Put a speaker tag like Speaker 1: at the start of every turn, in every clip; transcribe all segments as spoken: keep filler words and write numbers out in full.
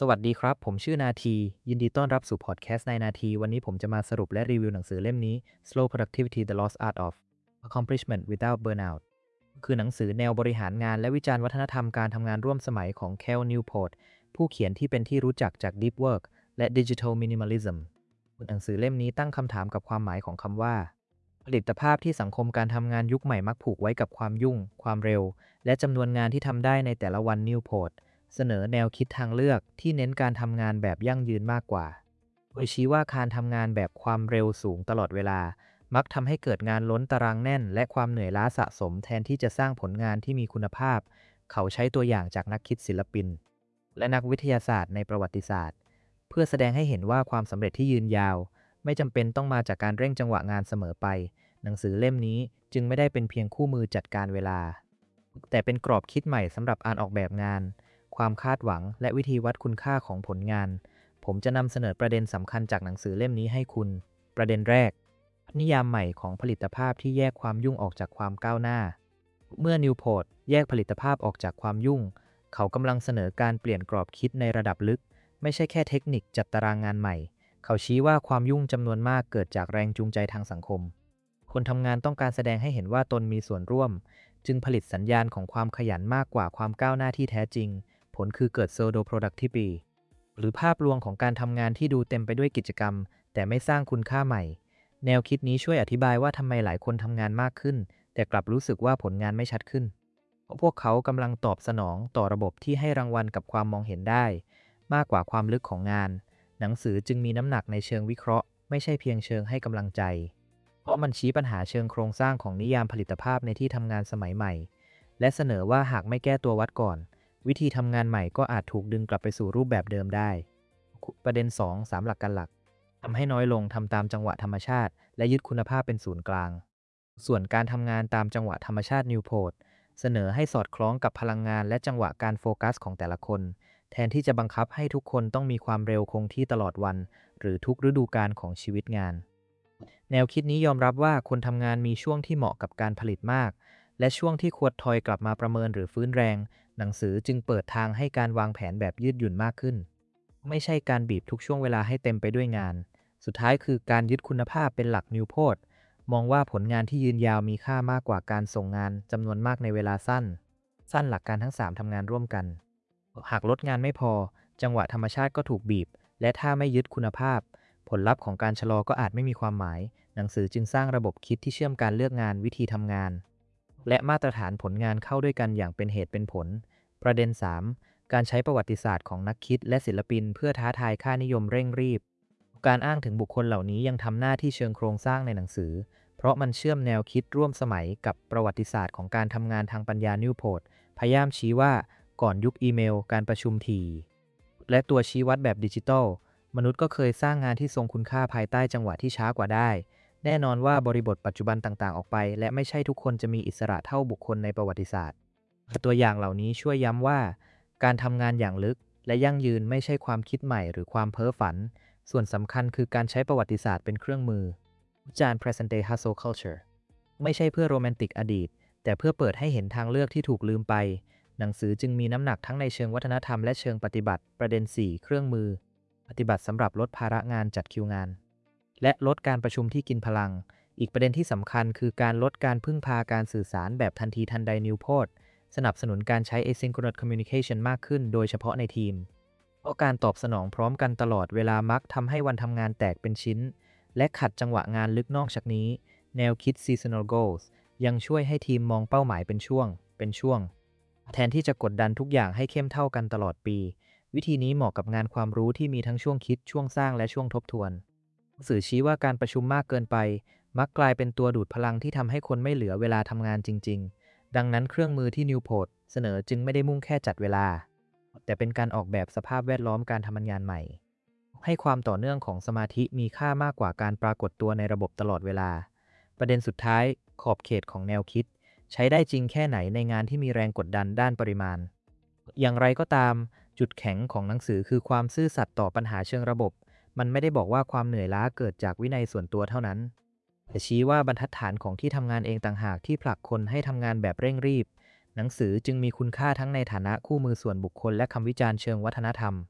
Speaker 1: สวัสดีครับผมชื่อนาทียินดีต้อนรับสู่พอดแคสต์ในนาทีวันนี้ผมจะมาสรุปและรีวิวหนังสือเล่มนี้ Slow Productivity: The Lost Art of Accomplishment Without Burnout คือหนังสือแนวบริหารงานและวิจารณ์วัฒนธรรมการทำงานร่วมสมัยของ Cal Newport ผู้เขียนที่เป็นที่รู้จักจาก Deep Work และ Digital Minimalism หนังสือเล่มนี้ตั้งคำถามกับความหมายของคำว่าผลิตภาพที่สังคมการทำงานยุคใหม่มักผูกไว้กับความยุ่งความเร็วและจำนวนงานที่ทำได้ในแต่ละวัน Newportเสนอแนวคิดทางเลือกที่เน้นการทำงานแบบยั่งยืนมากกว่าโดยชี้ว่าการทำงานแบบความเร็วสูงตลอดเวลามักทำให้เกิดงานล้นตารางแน่นและความเหนื่อยล้าสะสมแทนที่จะสร้างผลงานที่มีคุณภาพเขาใช้ตัวอย่างจากนักคิดศิลปินและนักวิทยาศาสตร์ในประวัติศาสตร์เพื่อแสดงให้เห็นว่าความสำเร็จที่ยืนยาวไม่จำเป็นต้องมาจากการเร่งจังหวะงานเสมอไปหนังสือเล่มนี้จึงไม่ได้เป็นเพียงคู่มือจัดการเวลาแต่เป็นกรอบคิดใหม่สำหรับการออกแบบงานความคาดหวังและวิธีวัดคุณค่าของผลงานผมจะนำเสนอประเด็นสำคัญจากหนังสือเล่มนี้ให้คุณประเด็นแรกนิยามใหม่ของผลิตภาพที่แยกความยุ่งออกจากความก้าวหน้าเมื่อนิวโพร์ตแยกผลิตภาพออกจากความยุ่งเขากำลังเสนอการเปลี่ยนกรอบคิดในระดับลึกไม่ใช่แค่เทคนิคจัดตารางงานใหม่เขาชี้ว่าความยุ่งจำนวนมากเกิดจากแรงจูงใจทางสังคมคนทำงานต้องการแสดงให้เห็นว่าตนมีส่วนร่วมจึงผลิตสัญญาณของความขยันมากกว่าความก้าวหน้าที่แท้จริงผลคือเกิด pseudo productivity หรือภาพลวงของการทำงานที่ดูเต็มไปด้วยกิจกรรมแต่ไม่สร้างคุณค่าใหม่แนวคิดนี้ช่วยอธิบายว่าทำไมหลายคนทำงานมากขึ้นแต่กลับรู้สึกว่าผลงานไม่ชัดขึ้นเพราะพวกเขากำลังตอบสนองต่อระบบที่ให้รางวัลกับความมองเห็นได้มากกว่าความลึกของงานหนังสือจึงมีน้ำหนักในเชิงวิเคราะห์ไม่ใช่เพียงเชิงให้กำลังใจเพราะมันชี้ปัญหาเชิงโครงสร้างของนิยามผลิตภาพในที่ทำงานสมัยใหม่และเสนอว่าหากไม่แก้ตัววัดก่อนวิธีทำงานใหม่ก็อาจถูกดึงกลับไปสู่รูปแบบเดิมได้ประเด็นสอง สามหลักการหลักทำให้น้อยลงทำตามจังหวะธรรมชาติและยึดคุณภาพเป็นศูนย์กลางส่วนการทำงานตามจังหวะธรรมชาตินิวโพร์ตเสนอให้สอดคล้องกับพลังงานและจังหวะการโฟกัสของแต่ละคนแทนที่จะบังคับให้ทุกคนต้องมีความเร็วคงที่ตลอดวันหรือทุกฤดูกาลของชีวิตงานแนวคิดนี้ยอมรับว่าคนทำงานมีช่วงที่เหมาะกับการผลิตมากและช่วงที่ควรทอยกลับมาประเมินหรือฟื้นแรงหนังสือจึงเปิดทางให้การวางแผนแบบยืดหยุ่นมากขึ้นไม่ใช่การบีบทุกช่วงเวลาให้เต็มไปด้วยงานสุดท้ายคือการยึดคุณภาพเป็นหลักนิวโพร์ตมองว่าผลงานที่ยืนยาวมีค่ามากกว่าการส่งงานจำนวนมากในเวลาสั้นสั้นหลักการทั้งสามทำงานร่วมกันหากลดงานไม่พอจังหวะธรรมชาติก็ถูกบีบและถ้าไม่ยึดคุณภาพผลลัพธ์ของการชะลอก็อาจไม่มีความหมายหนังสือจึงสร้างระบบคิดที่เชื่อมการเลือกงานวิธีทำงานและมาตรฐานผลงานเข้าด้วยกันอย่างเป็นเหตุเป็นผลประเด็นสามการใช้ประวัติศาสตร์ของนักคิดและศิลปินเพื่อท้าทายค่านิยมเร่งรีบการอ้างถึงบุคคลเหล่านี้ยังทำหน้าที่เชิงโครงสร้างในหนังสือเพราะมันเชื่อมแนวคิดร่วมสมัยกับประวัติศาสตร์ของการทำงานทางปัญญานิวโพร์ตพยายามชี้ว่าก่อนยุคอีเมลการประชุมถี่และตัวชี้วัดแบบดิจิทัลมนุษย์ก็เคยสร้างงานที่ทรงคุณค่าภายใต้จังหวะที่ช้ากว่าได้แน่นอนว่าบริบทปัจจุบันต่างๆออกไปและไม่ใช่ทุกคนจะมีอิสระเท่าบุคคลในประวัติศาสตร์ตัวอย่างเหล่านี้ช่วยย้ำว่าการทำงานอย่างลึกและยั่งยืนไม่ใช่ความคิดใหม่หรือความเพ้อฝันส่วนสำคัญคือการใช้ประวัติศาสตร์เป็นเครื่องมือวิจารณ์ present day hustle culture ไม่ใช่เพื่อโรแมนติกอดีตแต่เพื่อเปิดให้เห็นทางเลือกที่ถูกลืมไปหนังสือจึงมีน้ำหนักทั้งในเชิงวัฒนธรรมและเชิงปฏิบัติประเด็นสี่เครื่องมือปฏิบัติสำหรับลดภาระงานจัดคิวงานและลดการประชุมที่กินพลังอีกประเด็นที่สำคัญคือการลดการพึ่งพาการสื่อสารแบบทันทีทันใดนิวโพร์ตสนับสนุนการใช้ asynchronous communication มากขึ้นโดยเฉพาะในทีมเพราะการตอบสนองพร้อมกันตลอดเวลามักทำให้วันทำงานแตกเป็นชิ้นและขัดจังหวะงานลึกนอกจากนี้แนวคิด seasonal goals ยังช่วยให้ทีมมองเป้าหมายเป็นช่วงเป็นช่วงแทนที่จะกดดันทุกอย่างให้เข้มเท่ากันตลอดปีวิธีนี้เหมาะกับงานความรู้ที่มีทั้งช่วงคิดช่วงสร้างและช่วงทบทวนสื่อชี้ว่าการประชุมมากเกินไปมักกลายเป็นตัวดูดพลังที่ทำให้คนไม่เหลือเวลาทำงานจริงๆดังนั้นเครื่องมือที่นิวโพร์ตเสนอจึงไม่ได้มุ่งแค่จัดเวลาแต่เป็นการออกแบบสภาพแวดล้อมการทำงานใหม่ให้ความต่อเนื่องของสมาธิมีค่ามากกว่าการปรากฏตัวในระบบตลอดเวลาประเด็นสุดท้ายขอบเขตของแนวคิดใช้ได้จริงแค่ไหนในงานที่มีแรงกดดันด้านปริมาณอย่างไรก็ตามจุดแข็งของหนังสือคือความซื่อสัตย์ต่อปัญหาเชิงระบบมันไม่ได้บอกว่าความเหนื่อยล้าเกิดจากวินัยส่วนตัวเท่านั้นแต่ชี้ว่าบรรทัดฐานของที่ทำงานเองต่างหากที่ผลักคนให้ทำงานแบบเร่งรีบหนังสือจึงมีคุณค่าทั้งในฐานะคู่มือส่วนบุคคลและคำวิจารณ์เชิงวัฒนธรรม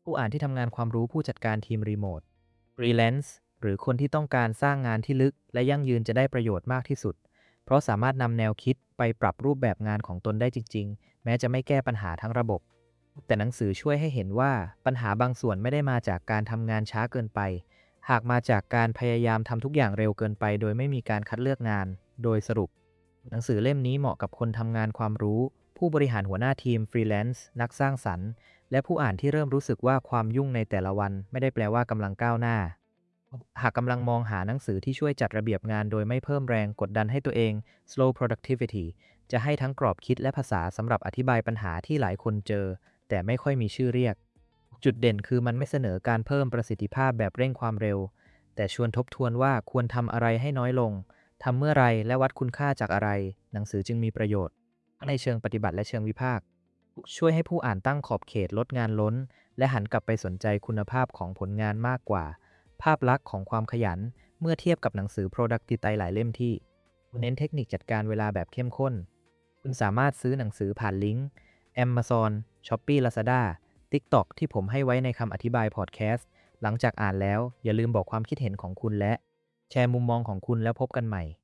Speaker 1: ผู้อ่านที่ทำงานความรู้ผู้จัดการทีมรีโมทฟรีแลนซ์หรือคนที่ต้องการสร้างงานที่ลึกและยั่งยืนจะได้ประโยชน์มากที่สุดเพราะสามารถนำแนวคิดไปปรับรูปแบบงานของตนได้จริงๆแม้จะไม่แก้ปัญหาทั้งระบบแต่หนังสือช่วยให้เห็นว่าปัญหาบางส่วนไม่ได้มาจากการทำงานช้าเกินไปหากมาจากการพยายามทำทุกอย่างเร็วเกินไปโดยไม่มีการคัดเลือกงานโดยสรุปหนังสือเล่มนี้เหมาะกับคนทำงานความรู้ผู้บริหารหัวหน้าทีมฟรีแลนซ์นักสร้างสรรค์และผู้อ่านที่เริ่มรู้สึกว่าความยุ่งในแต่ละวันไม่ได้แปลว่ากำลังก้าวหน้าหากกำลังมองหาหนังสือที่ช่วยจัดระเบียบงานโดยไม่เพิ่มแรงกดดันให้ตัวเอง slow productivity จะให้ทั้งกรอบคิดและภาษาสำหรับอธิบายปัญหาที่หลายคนเจอแต่ไม่ค่อยมีชื่อเรียกจุดเด่นคือมันไม่เสนอการเพิ่มประสิทธิภาพแบบเร่งความเร็วแต่ชวนทบทวนว่าควรทำอะไรให้น้อยลงทำเมื่อไรและวัดคุณค่าจากอะไรหนังสือจึงมีประโยชน์ทั้งในเชิงปฏิบัติและเชิงวิพากษ์ช่วยให้ผู้อ่านตั้งขอบเขตลดงานล้นและหันกลับไปสนใจคุณภาพของผลงานมากกว่าภาพลักษณ์ของความขยันเมื่อเทียบกับหนังสือ Productivity หลายเล่มที่เน้นเทคนิคจัดการเวลาแบบเข้มข้นคุณสามารถซื้อหนังสือผ่านลิงก์ Amazon Shopee Lazada TikTok ที่ผมให้ไว้ในคำอธิบายพอดแคสต์หลังจากอ่านแล้วอย่าลืมบอกความคิดเห็นของคุณและแชร์มุมมองของคุณแล้วพบกันใหม่